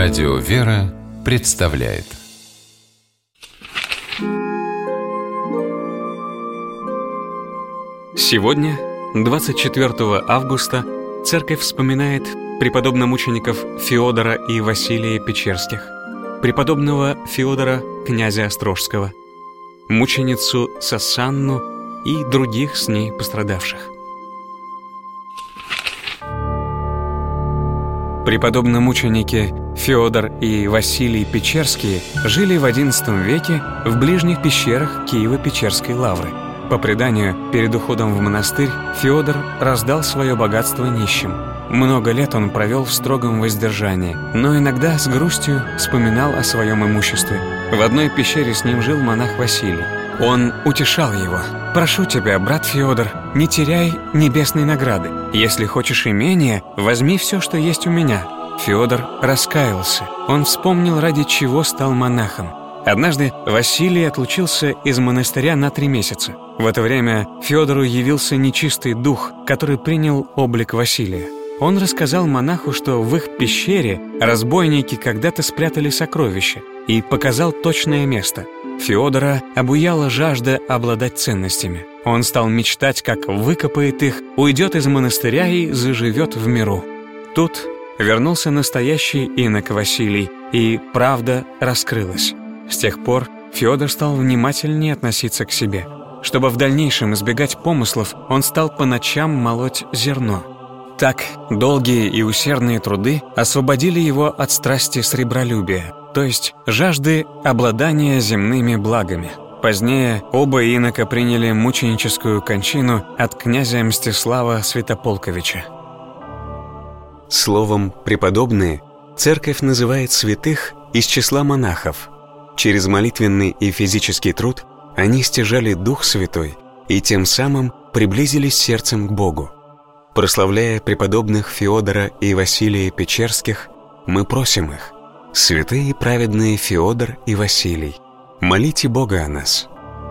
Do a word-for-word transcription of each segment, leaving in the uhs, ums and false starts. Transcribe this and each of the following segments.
Радио «Вера» представляет. Сегодня, двадцать четвёртого августа, Церковь вспоминает преподобномучеников Феодора и Василия Печерских, преподобного Феодора, князя Острожского, мученицу Сасанну и других с ней пострадавших. Преподобномученики Феодор и Василий Печерские жили в одиннадцатом веке в ближних пещерах Киево-Печерской лавры. По преданию, перед уходом в монастырь Феодор раздал свое богатство нищим. Много лет он провел в строгом воздержании, но иногда с грустью вспоминал о своем имуществе. В одной пещере с ним жил монах Василий. Он утешал его: «Прошу тебя, брат Феодор, не теряй небесной награды. Если хочешь имения, возьми все, что есть у меня». Феодор раскаялся. Он вспомнил, ради чего стал монахом. Однажды Василий отлучился из монастыря на три месяца. В это время Феодору явился нечистый дух, который принял облик Василия. Он рассказал монаху, что в их пещере разбойники когда-то спрятали сокровища, и показал точное место. Феодора обуяла жажда обладать ценностями. Он стал мечтать, как выкопает их, уйдет из монастыря и заживет в миру. Тут вернулся настоящий инок Василий, и правда раскрылась. С тех пор Феодор стал внимательнее относиться к себе. Чтобы в дальнейшем избегать помыслов, он стал по ночам молоть зерно. Так, долгие и усердные труды освободили его от страсти сребролюбия, то есть жажды обладания земными благами. Позднее оба инока приняли мученическую кончину от князя Мстислава Святополковича. Словом «преподобные» Церковь называет святых из числа монахов. Через молитвенный и физический труд они стяжали Дух Святой и тем самым приблизились сердцем к Богу. Прославляя преподобных Феодора и Василия Печерских, мы просим их: «Святые и праведные Феодор и Василий, молите Бога о нас».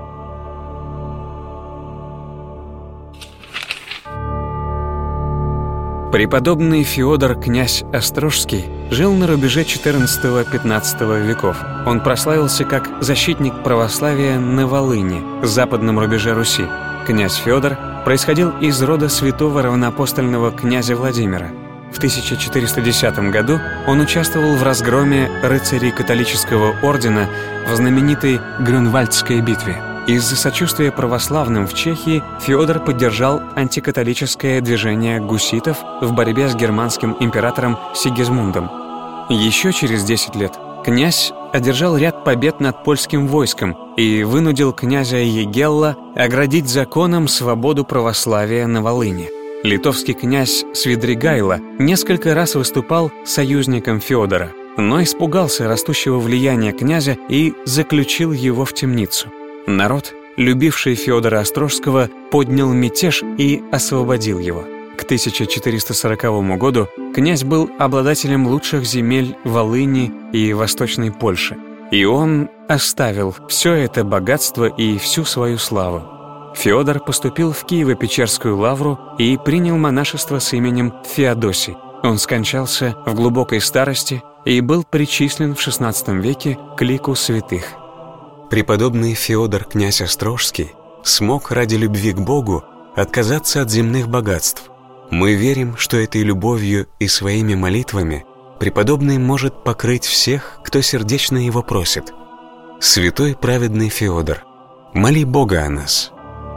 Преподобный Феодор, князь Острожский, жил на рубеже четырнадцатого-пятнадцатого веков. Он прославился как защитник православия на Волыни, западном рубеже Руси. Князь Феодор происходил из рода святого равноапостольного князя Владимира. В тысяча четыреста десятом году он участвовал в разгроме рыцарей католического ордена в знаменитой Грюнвальдской битве. Из-за сочувствия православным в Чехии Феодор поддержал антикатолическое движение гуситов в борьбе с германским императором Сигизмундом. Еще через десять лет князь одержал ряд побед над польским войском и вынудил князя Егелла оградить законом свободу православия на Волыни. Литовский князь Свидригайло несколько раз выступал союзником Феодора, но испугался растущего влияния князя и заключил его в темницу. Народ, любивший Феодора Острожского, поднял мятеж и освободил его. К тысяча четыреста сороковому году князь был обладателем лучших земель Волыни и Восточной Польши. И он оставил все это богатство и всю свою славу. Феодор поступил в Киево-Печерскую лавру и принял монашество с именем Феодосий. Он скончался в глубокой старости и был причислен в шестнадцатом веке к лику святых. Преподобный Феодор, князь Острожский, смог ради любви к Богу отказаться от земных богатств. Мы верим, что этой любовью и своими молитвами преподобный может покрыть всех, кто сердечно его просит. Святой праведный Феодор, моли Бога о нас.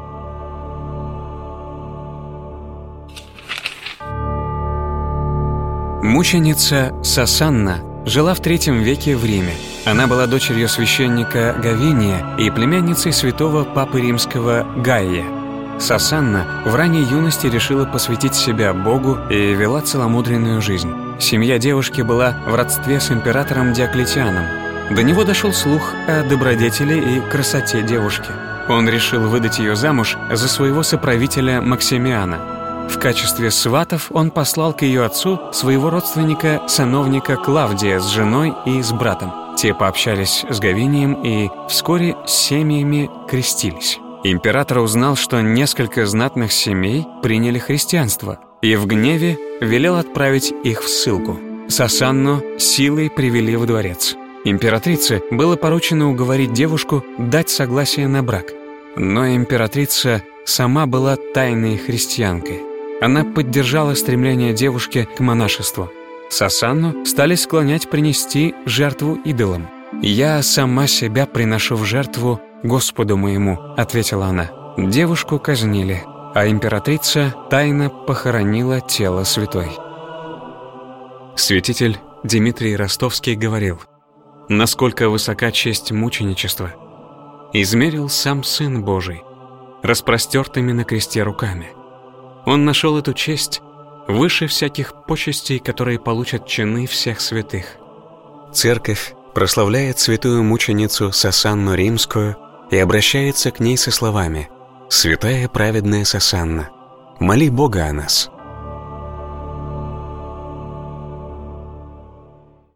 Мученица Сасанна жила в третьем веке в Риме. Она была дочерью священника Гавения и племянницей святого папы римского Гая. Сасанна в ранней юности решила посвятить себя Богу и вела целомудренную жизнь. Семья девушки была в родстве с императором Диоклетианом. До него дошел слух о добродетели и красоте девушки. Он решил выдать ее замуж за своего соправителя Максимиана. В качестве сватов он послал к ее отцу своего родственника, сановника Клавдия, с женой и с братом. Те пообщались с Гавинием и вскоре с семьями крестились. Император узнал, что несколько знатных семей приняли христианство, и в гневе велел отправить их в ссылку. Сасанну силой привели во дворец. Императрице было поручено уговорить девушку дать согласие на брак. Но императрица сама была тайной христианкой. Она поддержала стремление девушки к монашеству. Сасанну стали склонять принести жертву идолам. «Я сама себя приношу в жертву Господу моему», — ответила она. Девушку казнили, а императрица тайно похоронила тело святой. Святитель Дмитрий Ростовский говорил: «Насколько высока честь мученичества измерил сам Сын Божий распростертыми на кресте руками. Он нашел эту честь выше всяких почестей, которые получат чины всех святых». Церковь прославляет святую мученицу Сасанну Римскую и обращается к ней со словами: «Святая праведная Сасанна, моли Бога о нас».